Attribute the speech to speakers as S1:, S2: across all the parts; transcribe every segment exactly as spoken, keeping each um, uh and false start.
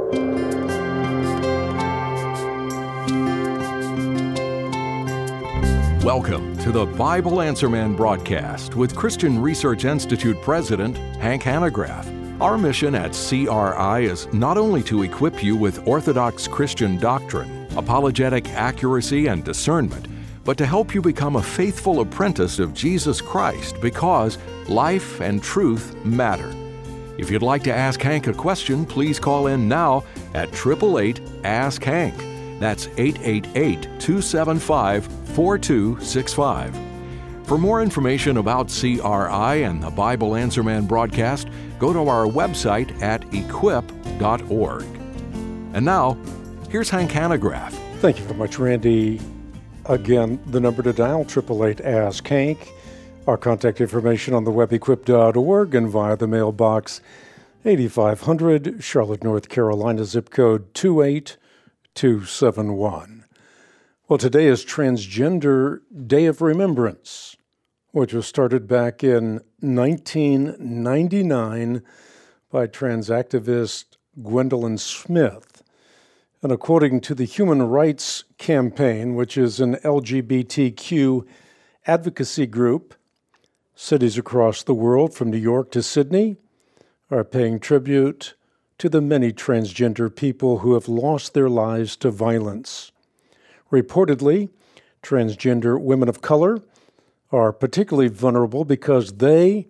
S1: Welcome to the Bible Answer Man broadcast with Christian Research Institute President Hank Hanegraaff. Our mission at C R I is not only to equip you with orthodox Christian doctrine, apologetic accuracy, and discernment, but to help you become a faithful apprentice of Jesus Christ because life and truth matter. If you'd like to ask Hank a question, please call in now at eight eight eight, ask Hank. That's eight eight eight, two seven five, four two six five. For more information about C R I and the Bible Answer Man broadcast, go to our website at equip dot org. And now, here's Hank Hanegraaff.
S2: Thank you very much, Randy. Again, the number to dial, eight eight eight, ask Hank. Our contact information on the web, equip dot org, and via the mailbox, eighty-five hundred, Charlotte, North Carolina, zip code two eight two seven one. Well, today is Transgender Day of Remembrance, which was started back in nineteen ninety-nine by trans activist Gwendolyn Smith. And according to the Human Rights Campaign, which is an L G B T Q advocacy group, cities across the world, from New York to Sydney, are paying tribute to the many transgender people who have lost their lives to violence. Reportedly, transgender women of color are particularly vulnerable because they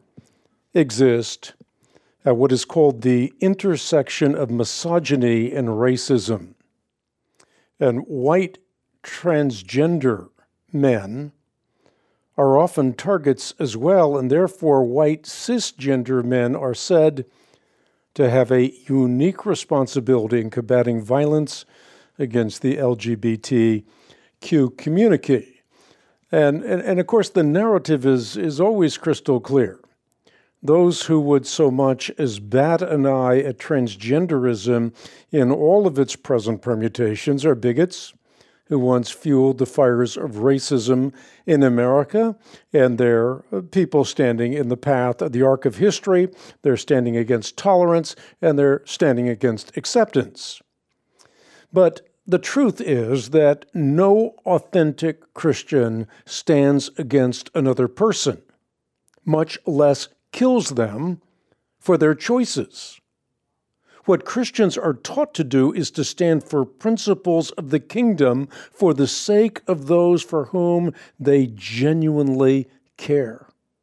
S2: exist at what is called the intersection of misogyny and racism. And white transgender men are often targets as well, and therefore white cisgender men are said to have a unique responsibility in combating violence against the L G B T Q community. And, and, and of course, the narrative is, is always crystal clear. Those who would so much as bat an eye at transgenderism in all of its present permutations are bigots who once fueled the fires of racism in America, and they're people standing in the path of the arc of history. They're standing against tolerance, and they're standing against acceptance. But the truth is that no authentic Christian stands against another person, much less kills them for their choices. What Christians are taught to do is to stand for principles of the kingdom for the sake of those for whom they genuinely care.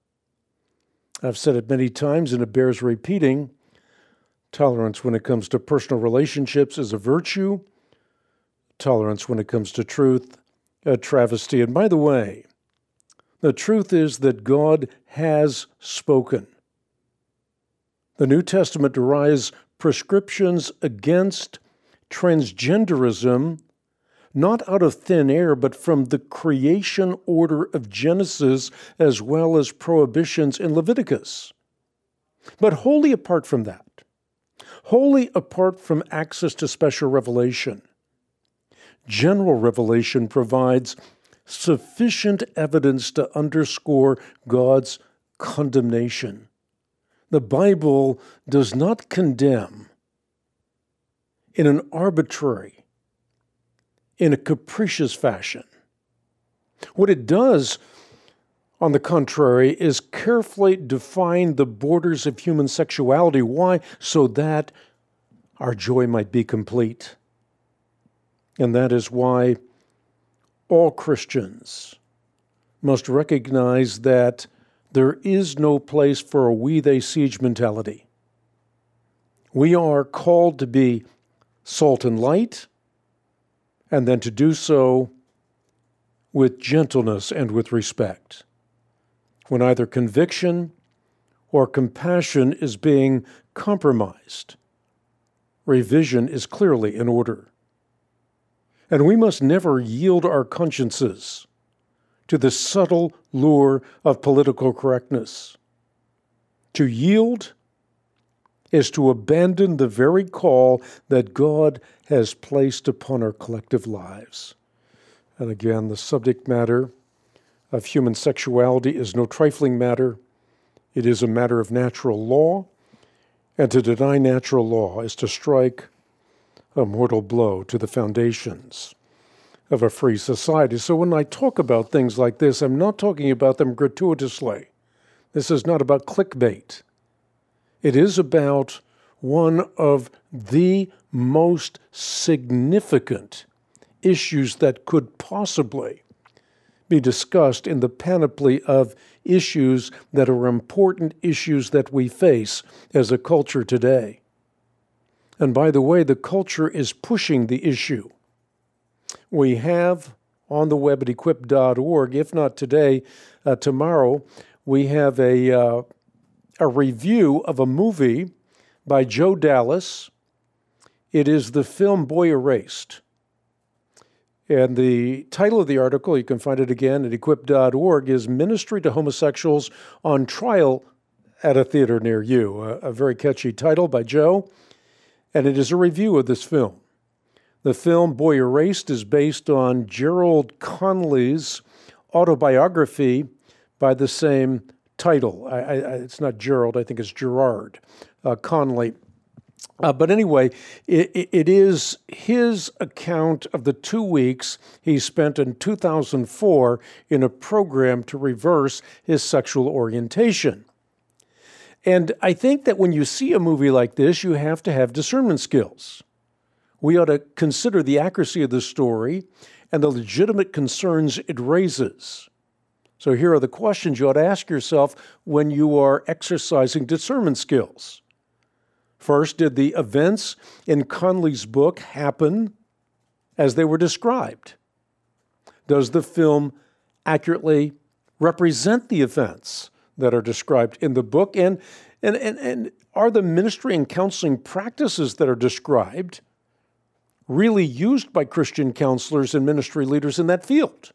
S2: I've said it many times, and it bears repeating. Tolerance when it comes to personal relationships is a virtue. Tolerance when it comes to truth, a travesty. And by the way, the truth is that God has spoken. The New Testament derives prescriptions against transgenderism not out of thin air, but from the creation order of Genesis, as well as prohibitions in Leviticus. But wholly apart from that, wholly apart from access to special revelation, general revelation provides sufficient evidence to underscore God's condemnation. The Bible does not condemn in an arbitrary, in a capricious fashion. What it does, on the contrary, is carefully define the borders of human sexuality. Why? So that our joy might be complete. And that is why all Christians must recognize that there is no place for a we-they siege mentality. We are called to be salt and light, and then to do so with gentleness and with respect. When either conviction or compassion is being compromised, revision is clearly in order. And we must never yield our consciences to the subtle lure of political correctness. To yield is to abandon the very call that God has placed upon our collective lives. And again, the subject matter of human sexuality is no trifling matter. It is a matter of natural law, and to deny natural law is to strike a mortal blow to the foundations of a free society. So when I talk about things like this, I'm not talking about them gratuitously. This is not about clickbait. It is about one of the most significant issues that could possibly be discussed in the panoply of issues that are important issues that we face as a culture today. And by the way, the culture is pushing the issue. We have on the web at equip dot org, if not today, uh, tomorrow, we have a, uh, a review of a movie by Joe Dallas. It is the film Boy Erased. And the title of the article, you can find it again at equip dot org, is Ministry to Homosexuals on Trial at a Theater Near You. A, a very catchy title by Joe, and it is a review of this film. The film Boy Erased is based on Gerald Conley's autobiography by the same title. I, I, it's not Gerald, I think it's Gerard uh, Conley. Uh, but anyway, it, it is his account of the two weeks he spent in two thousand four in a program to reverse his sexual orientation. And I think that when you see a movie like this, you have to have discernment skills. We ought to consider the accuracy of the story and the legitimate concerns it raises. So here are the questions you ought to ask yourself when you are exercising discernment skills. First, did the events in Conley's book happen as they were described? Does the film accurately represent the events that are described in the book? And, and, and, and are the ministry and counseling practices that are described really used by Christian counselors and ministry leaders in that field?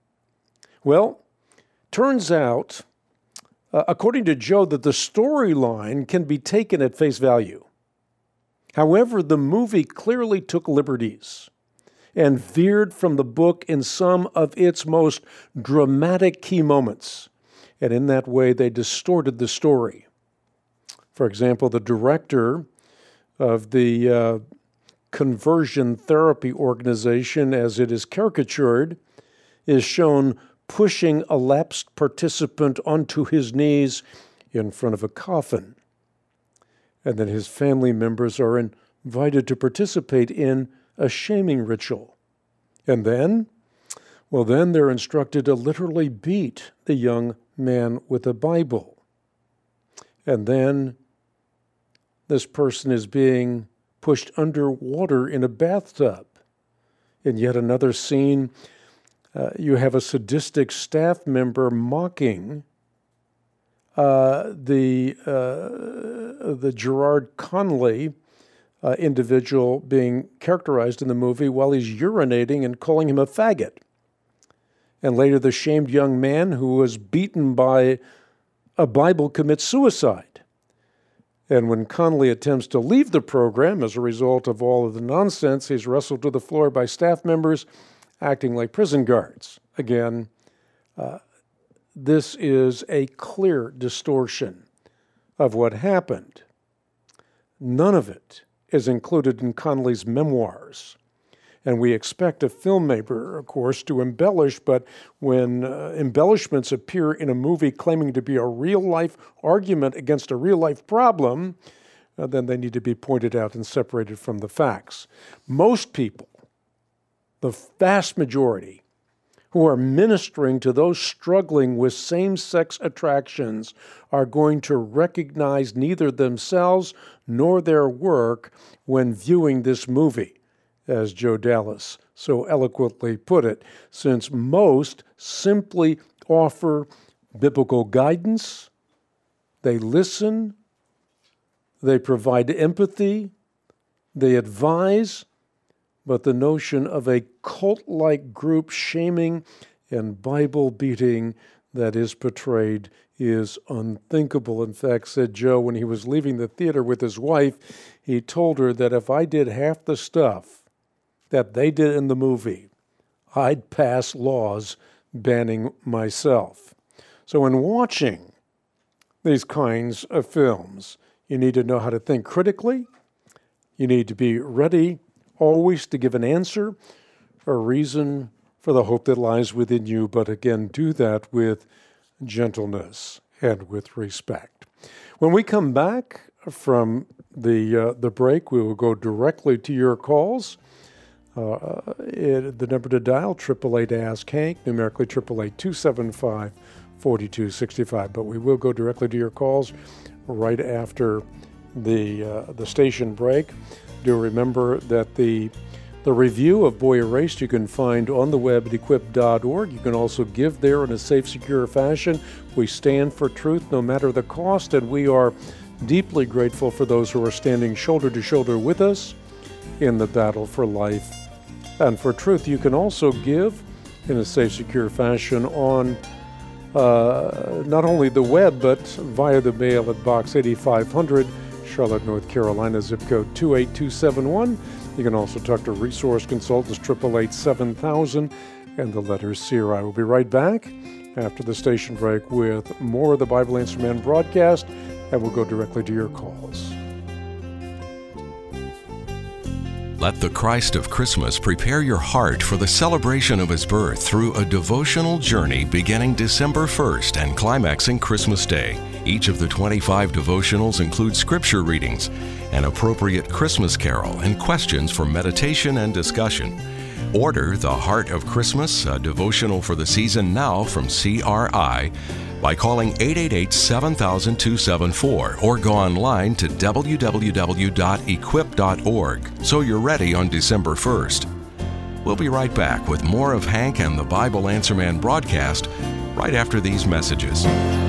S2: Well, turns out, uh, according to Joe, that the storyline can be taken at face value. However, the movie clearly took liberties and veered from the book in some of its most dramatic key moments. And in that way, they distorted the story. For example, the director of the uh, conversion therapy organization, as it is caricatured, is shown pushing a lapsed participant onto his knees in front of a coffin. And then his family members are invited to participate in a shaming ritual. And then, well, then they're instructed to literally beat the young man with a Bible. And then this person is being pushed underwater in a bathtub. In yet another scene, uh, you have a sadistic staff member mocking uh, the uh, the Gerard Conley uh, individual being characterized in the movie while he's urinating and calling him a faggot. And later, the shamed young man who was beaten by a Bible commits suicide. And when Conley attempts to leave the program as a result of all of the nonsense, he's wrestled to the floor by staff members acting like prison guards. Again, uh, this is a clear distortion of what happened. None of it is included in Conley's memoirs. And we expect a filmmaker, of course, to embellish, but when uh, embellishments appear in a movie claiming to be a real-life argument against a real-life problem, uh, then they need to be pointed out and separated from the facts. Most people, the vast majority, who are ministering to those struggling with same-sex attractions are going to recognize neither themselves nor their work when viewing this movie, as Joe Dallas so eloquently put it, since most simply offer biblical guidance, they listen, they provide empathy, they advise, but the notion of a cult-like group shaming and Bible-beating that is portrayed is unthinkable. In fact, said Joe, when he was leaving the theater with his wife, he told her that if I did half the stuff that they did in the movie, I'd pass laws banning myself. So in watching these kinds of films, you need to know how to think critically. You need to be ready always to give an answer, a reason for the hope that lies within you, but again, do that with gentleness and with respect. When we come back from the uh, the break, we will go directly to your calls. Uh, it, the number to dial, eight eight eight, ask Hank, numerically eight eight eight, two seven five, four two six five. But we will go directly to your calls right after the uh, the station break. Do remember that the the review of Boy Erased you can find on the web at equip dot org. You can also give there in a safe, secure fashion. We stand for truth no matter the cost, and we are deeply grateful for those who are standing shoulder to shoulder with us in the battle for life and for truth. You can also give in a safe, secure fashion on uh, not only the web, but via the mail at Box eighty-five hundred, Charlotte, North Carolina, zip code two eight two seven one. You can also talk to resource consultants, eight eight eight, seven thousand, and the letter C R I. We'll be right back after the station break with more of the Bible Answer Man broadcast, and we'll go directly to your calls.
S1: Let the Christ of Christmas prepare your heart for the celebration of His birth through a devotional journey beginning December first and climaxing Christmas Day. Each of the twenty-five devotionals includes scripture readings, an appropriate Christmas carol, and questions for meditation and discussion. Order The Heart of Christmas, a devotional for the season now from C R I, by calling eight eight eight, seven thousand, two seven four or go online to w w w dot equip dot org so you're ready on December first. We'll be right back with more of Hank and the Bible Answer Man broadcast right after these messages.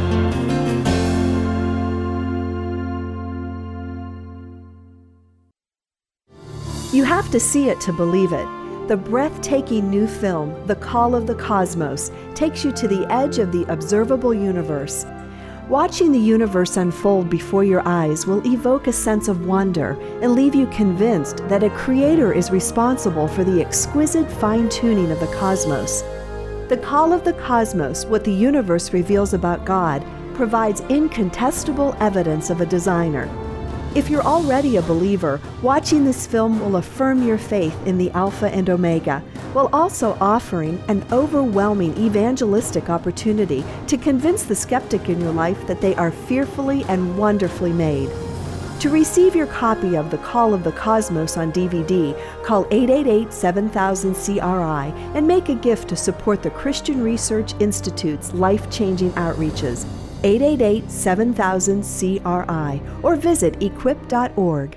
S3: You have to see it to believe it. The breathtaking new film, The Call of the Cosmos, takes you to the edge of the observable universe. Watching the universe unfold before your eyes will evoke a sense of wonder and leave you convinced that a creator is responsible for the exquisite fine-tuning of the cosmos. The Call of the Cosmos, What the Universe Reveals About God, provides incontestable evidence of a designer. If you're already a believer, watching this film will affirm your faith in the Alpha and Omega, while also offering an overwhelming evangelistic opportunity to convince the skeptic in your life that they are fearfully and wonderfully made. To receive your copy of The Call of the Cosmos on D V D, call eight eight eight, seven thousand, C R I and make a gift to support the Christian Research Institute's life-changing outreaches. eight eight eight, seven thousand, C R I or visit equip dot org.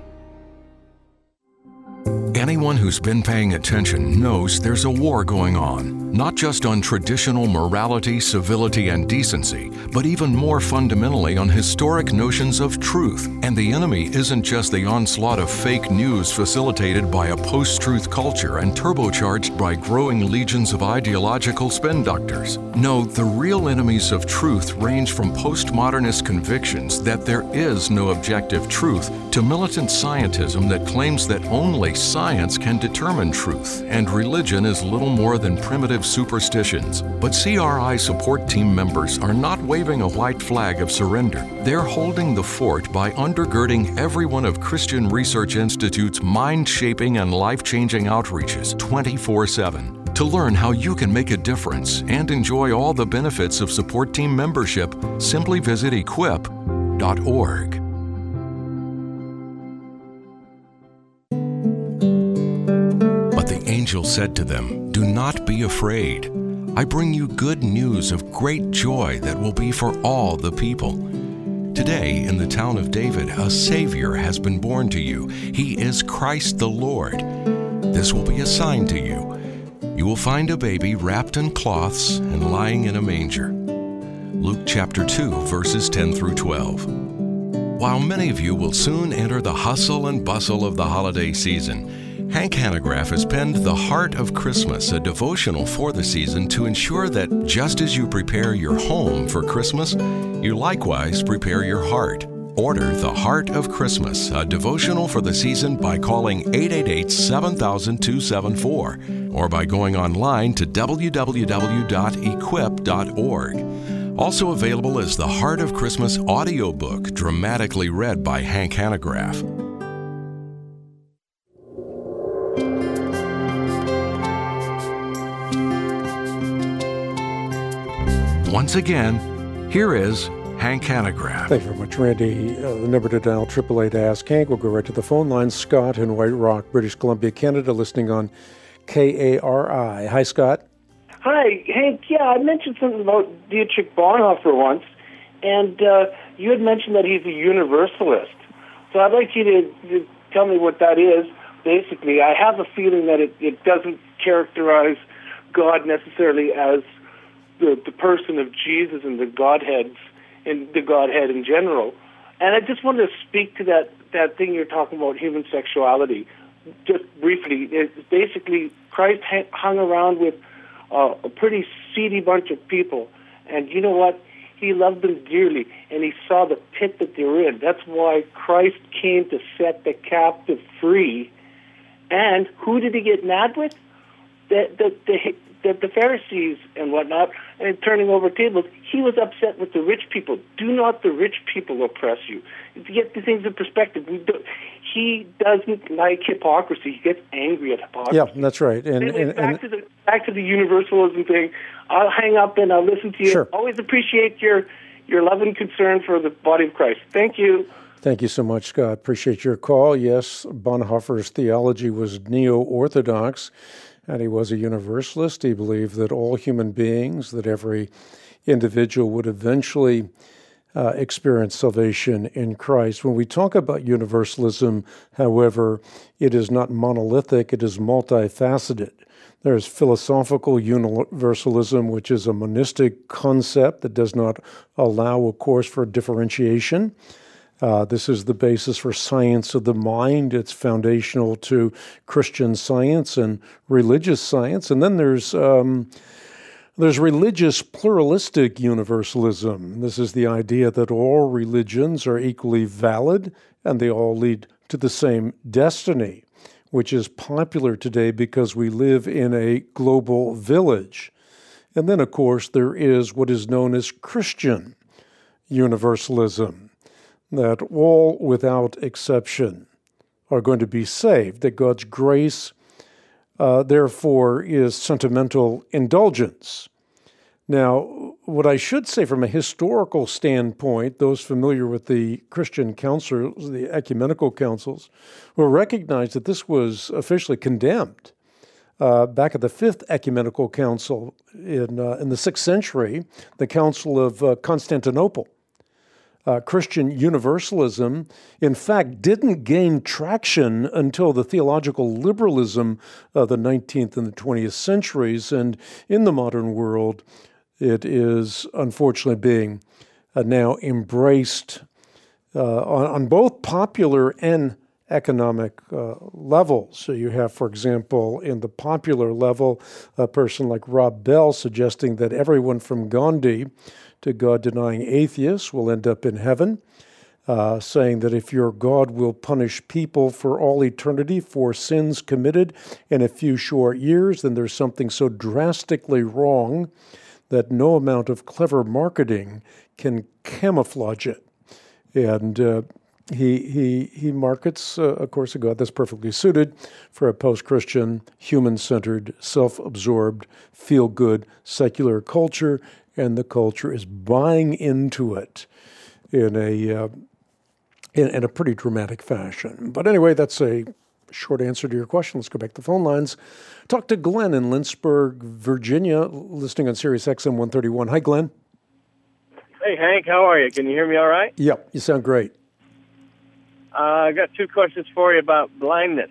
S1: Anyone who's been paying attention knows there's a war going on, not just on traditional morality, civility, and decency, but even more fundamentally on historic notions of truth. And the enemy isn't just the onslaught of fake news facilitated by a post-truth culture and turbocharged by growing legions of ideological spin doctors. No, the real enemies of truth range from postmodernist convictions that there is no objective truth to militant scientism that claims that only science can determine truth, and religion is little more than primitive superstitions. But C R I support team members are not waving a white flag of surrender. They're holding the fort by undergirding every one of Christian Research Institute's mind-shaping and life-changing outreaches twenty-four seven. To learn how you can make a difference and enjoy all the benefits of support team membership, simply visit equip dot org. Angel said to them, "Do not be afraid. I bring you good news of great joy that will be for all the people. Today, in the town of David, a Savior has been born to you. He is Christ the Lord. This will be a sign to you. You will find a baby wrapped in cloths and lying in a manger." Luke chapter two, verses ten through twelve. While many of you will soon enter the hustle and bustle of the holiday season, Hank Hanegraaff has penned The Heart of Christmas, a devotional for the season to ensure that just as you prepare your home for Christmas, you likewise prepare your heart. Order The Heart of Christmas, a devotional for the season by calling eight eight eight, seven thousand, two seven four or by going online to w w w dot equip dot org. Also available is The Heart of Christmas audiobook, dramatically read by Hank Hanegraaff. Once again, here is Hank Hanegraaff.
S2: Thank you very much, Randy. Uh, the number to dial, eight eight eight, ask Hank. We'll go right to the phone line. Scott in White Rock, British Columbia, Canada, listening on K A R I. Hi, Scott.
S4: Hi, Hank. Yeah, I mentioned something about Dietrich Bonhoeffer once, and uh, you had mentioned that he's a universalist. So I'd like you to, to tell me what that is. Basically, I have a feeling that it, it doesn't characterize God necessarily as the, the person of Jesus and the Godheads and the Godhead in general. And I just wanted to speak to that, that thing you're talking about, human sexuality. Just briefly, it's basically Christ hung around with uh, a pretty seedy bunch of people, and you know what? He loved them dearly, and he saw the pit that they were in. That's why Christ came to set the captive free. And who did he get mad with? The, the, the, the, the Pharisees and whatnot, and turning over tables. He was upset with the rich people. Do not the rich people oppress you. To get the things in perspective, we do, he doesn't like hypocrisy. He gets angry at hypocrisy.
S2: Yeah, that's right. And,
S4: anyway,
S2: and,
S4: back,
S2: and,
S4: to the, back to the universalism thing. I'll hang up and I'll listen to you.
S2: Sure.
S4: Always appreciate your, your love and concern for the body of Christ. Thank you.
S2: Thank you so much, Scott. Appreciate your call. Yes, Bonhoeffer's theology was neo-Orthodox, and he was a universalist. He believed that all human beings, that every individual would eventually uh, experience salvation in Christ. When we talk about universalism, however, it is not monolithic, it is multifaceted. There's philosophical universalism, which is a monistic concept that does not allow, of course, for differentiation. Uh, this is the basis for science of the mind. It's foundational to Christian science and religious science. And then there's um, there's religious pluralistic universalism. This is the idea that all religions are equally valid and they all lead to the same destiny, which is popular today because we live in a global village. And then, of course, there is what is known as Christian universalism, that all, without exception, are going to be saved, that God's grace, uh, therefore, is sentimental indulgence. Now, what I should say from a historical standpoint, those familiar with the Christian councils, the ecumenical councils, will recognize that this was officially condemned. Uh, back at the Fifth Ecumenical Council in, uh, in the sixth century, the Council of uh, Constantinople, Uh, Christian universalism, in fact, didn't gain traction until the theological liberalism of the nineteenth and the twentieth centuries. And in the modern world, it is unfortunately being uh, now embraced uh, on, on both popular and economic uh, levels. So you have, for example, in the popular level, a person like Rob Bell suggesting that everyone from Gandhi to God-denying atheists will end up in heaven, uh, saying that if your God will punish people for all eternity for sins committed in a few short years, then there's something so drastically wrong that no amount of clever marketing can camouflage it. And uh, he he he markets, uh, of course, a God that's perfectly suited for a post-Christian, human-centered, self-absorbed, feel-good, secular culture, and the culture is buying into it in a uh, in, in a pretty dramatic fashion. But anyway, that's a short answer to your question. Let's go back to the phone lines. Talk to Glenn in Lynchburg, Virginia, listening on Sirius X M one thirty-one. Hi, Glenn.
S5: Hey, Hank. How are you? Can you hear me all right?
S2: Yep, you sound great.
S5: Uh, I got two questions for you about blindness.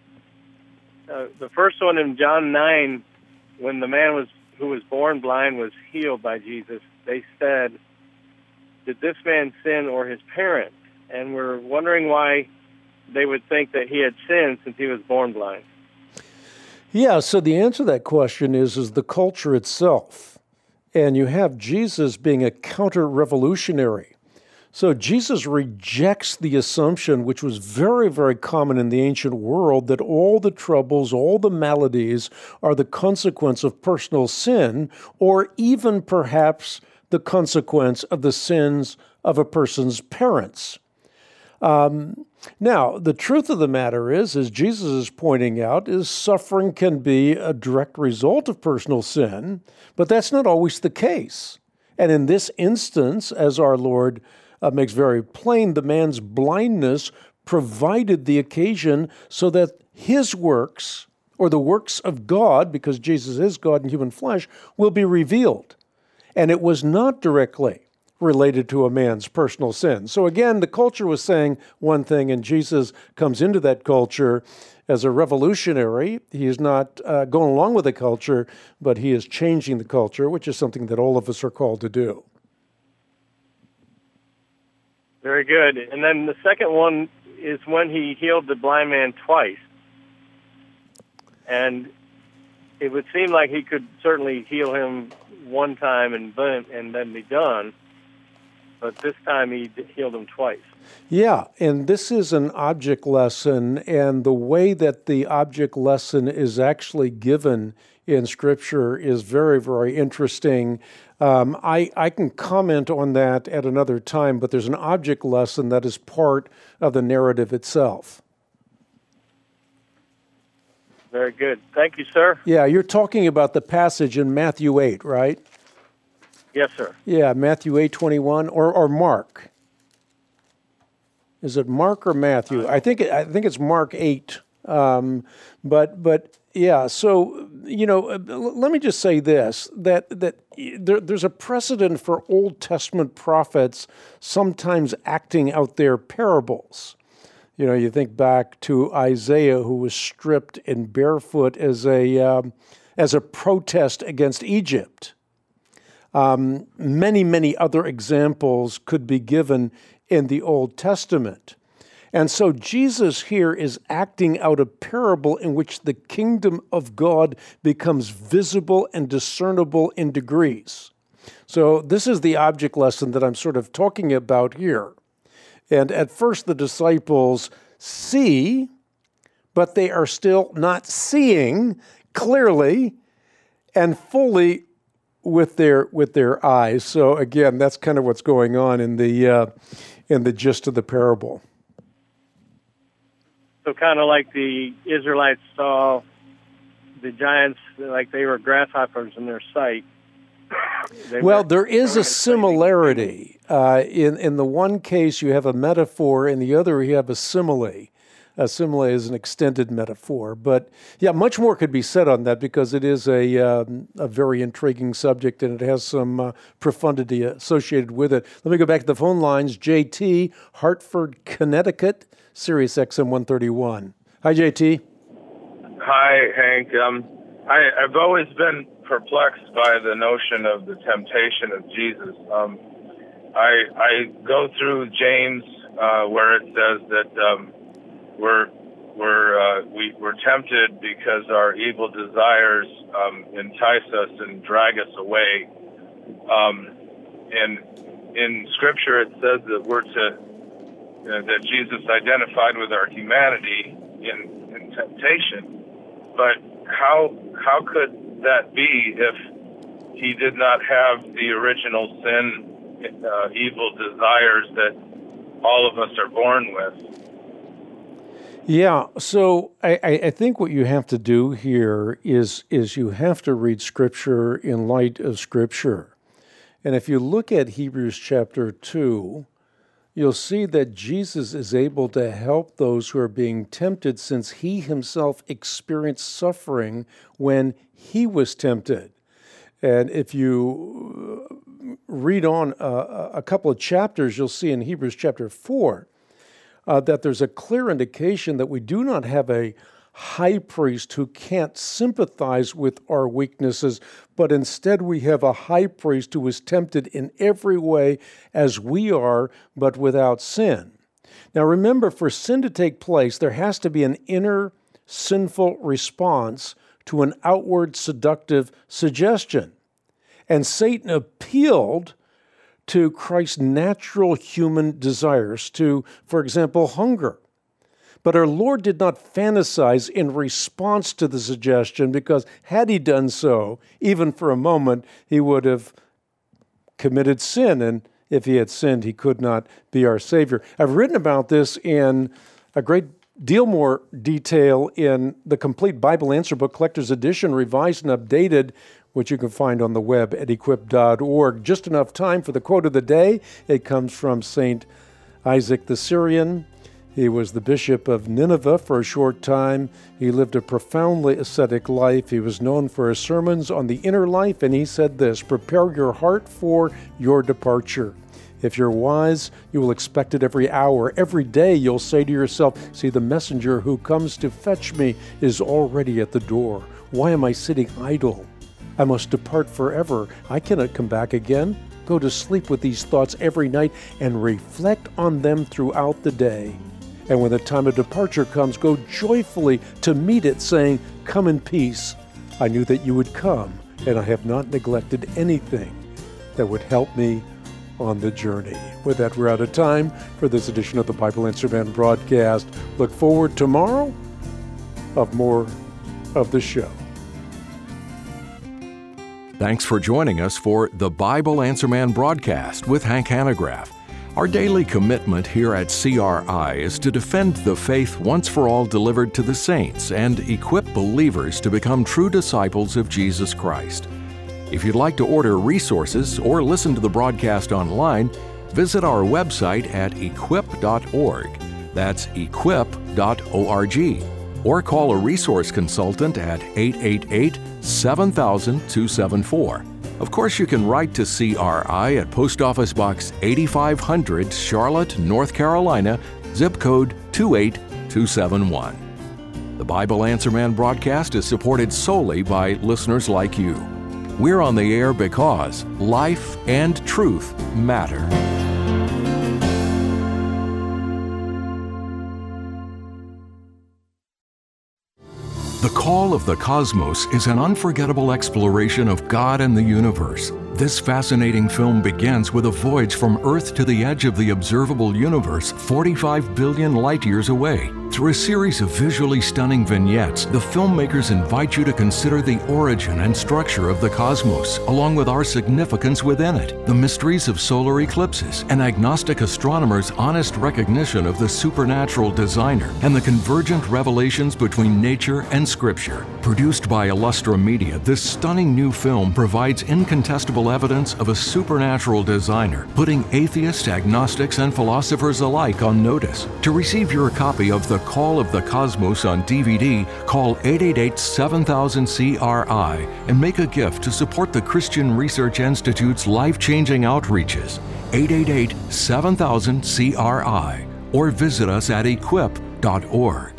S5: Uh, the first one in John nine, when the man was who was born blind was healed by Jesus, they said, did this man sin or his parents? And we're wondering why they would think that he had sinned since he was born blind.
S2: Yeah, so the answer to that question is, is the culture itself. And you have Jesus being a counter-revolutionary. So Jesus rejects the assumption, which was very, very common in the ancient world, that all the troubles, all the maladies are the consequence of personal sin, or even perhaps the consequence of the sins of a person's parents. Um, now, the truth of the matter is, as Jesus is pointing out, is suffering can be a direct result of personal sin, but that's not always the case. And in this instance, as our Lord uh, makes very plain, the man's blindness provided the occasion so that his works, or the works of God, because Jesus is God in human flesh, will be revealed. And it was not directly related to a man's personal sin. So again, the culture was saying one thing, and Jesus comes into that culture as a revolutionary. He is not uh, going along with the culture, but he is changing the culture, which is something that all of us are called to do.
S5: Very good. And then the second one is when he healed the blind man twice. And it would seem like he could certainly heal him one time and then, and then be done. But this time he healed him twice.
S2: Yeah, and this is an object lesson, and the way that the object lesson is actually given in Scripture is very, very interesting. Um, I, I can comment on that at another time, but there's an object lesson that is part of the narrative itself.
S5: Very good. Thank you, sir.
S2: Yeah, you're talking about the passage in Matthew eight, right?
S5: Yes, sir.
S2: Yeah, Matthew eight twenty-one, or or Mark. Is it Mark or Matthew? I think it, I think it's Mark eight. Um, but but yeah, so you know, let me just say this: that that there, there's a precedent for Old Testament prophets sometimes acting out their parables. You know, you think back to Isaiah, who was stripped and barefoot as a um, as a protest against Egypt. Um, many, many other examples could be given in the Old Testament. And so Jesus here is acting out a parable in which the kingdom of God becomes visible and discernible in degrees. So this is the object lesson that I'm sort of talking about here. And at first the disciples see, but they are still not seeing clearly and fully with their with their eyes. So again, that's kind of what's going on in the uh, in the gist of the parable.
S5: So kind of like the Israelites saw the giants like they were grasshoppers in their sight. They
S2: well,
S5: were,
S2: there is a similarity. Uh, in in the one case, you have a metaphor. In the other, you have a simile. A simile is an extended metaphor. But yeah, much more could be said on that because it is a um, a very intriguing subject and it has some uh, profundity associated with it. Let me go back to the phone lines. J T, Hartford, Connecticut, Sirius X M one thirty-one. Hi, J T.
S6: Hi, Hank. Um, I, I've always been perplexed by the notion of the temptation of Jesus. Um, I, I go through James uh, where it says that um, we're we're uh, we, we're tempted because our evil desires um, entice us and drag us away. Um, and in Scripture, it says that we're to uh, that Jesus identified with our humanity in, in temptation. But how how could that be if he did not have the original sin, uh, evil desires that all of us are born with?
S2: Yeah, so I, I think what you have to do here is is you have to read Scripture in light of Scripture. And if you look at Hebrews chapter two, you'll see that Jesus is able to help those who are being tempted since he himself experienced suffering when he was tempted. And if you read on a, a couple of chapters, you'll see in Hebrews chapter four uh, that there's a clear indication that we do not have a high priest who can't sympathize with our weaknesses, but instead we have a high priest who is tempted in every way as we are, but without sin. Now remember, for sin to take place, there has to be an inner sinful response to an outward seductive suggestion. And Satan appealed to Christ's natural human desires, to, for example, hunger. But our Lord did not fantasize in response to the suggestion, because had he done so, even for a moment, he would have committed sin and, If he had sinned, he could not be our Savior. I've written about this in a great deal more detail in the Complete Bible Answer Book Collector's Edition, revised and updated, which you can find on the web at equip dot org. Just enough time for the quote of the day. It comes from Saint Isaac the Syrian. He was the bishop of Nineveh for a short time. He lived a profoundly ascetic life. He was known for his sermons on the inner life, and he said this: prepare your heart for your departure. If you're wise, you will expect it every hour. Every day you'll say to yourself, see, the messenger who comes to fetch me is already at the door. Why am I sitting idle? I must depart forever. I cannot come back again. Go to sleep with these thoughts every night and reflect on them throughout the day. And when the time of departure comes, go joyfully to meet it, saying, come in peace. I knew that you would come, and I have not neglected anything that would help me on the journey. With that, we're out of time for this edition of the Bible Answer Man broadcast. Look forward tomorrow of more of the show.
S1: Thanks for joining us for the Bible Answer Man broadcast with Hank Hanegraaff. Our daily commitment here at C R I is to defend the faith once for all delivered to the saints and equip believers to become true disciples of Jesus Christ. If you'd like to order resources or listen to the broadcast online, visit our website at equip dot org. That's equip dot org. Or call a resource consultant at eight eight eight, seven thousand, two seven four. Of course, you can write to C R I at Post Office Box eighty-five hundred, Charlotte, North Carolina, zip code two eight two seven one. The Bible Answer Man broadcast is supported solely by listeners like you. We're on the air because life and truth matter. The Call of the Cosmos is an unforgettable exploration of God and the universe. This fascinating film begins with a voyage from Earth to the edge of the observable universe, forty-five billion light years away. Through a series of visually stunning vignettes, the filmmakers invite you to consider the origin and structure of the cosmos, along with our significance within it, the mysteries of solar eclipses, an agnostic astronomer's honest recognition of the supernatural designer, and the convergent revelations between nature and scripture. Produced by Illustra Media, this stunning new film provides incontestable evidence of a supernatural designer, putting atheists, agnostics, and philosophers alike on notice. To receive your copy of The Call of the Cosmos on D V D, call eight eight eight, seven thousand, C R I and make a gift to support the Christian Research Institute's life-changing outreaches. eight eight eight, seven thousand, C R I or visit us at equip dot org.